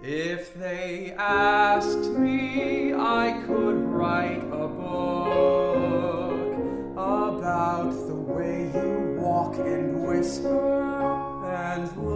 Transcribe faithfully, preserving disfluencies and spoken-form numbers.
If they asked me, I could write a book about the way you walk and whisper and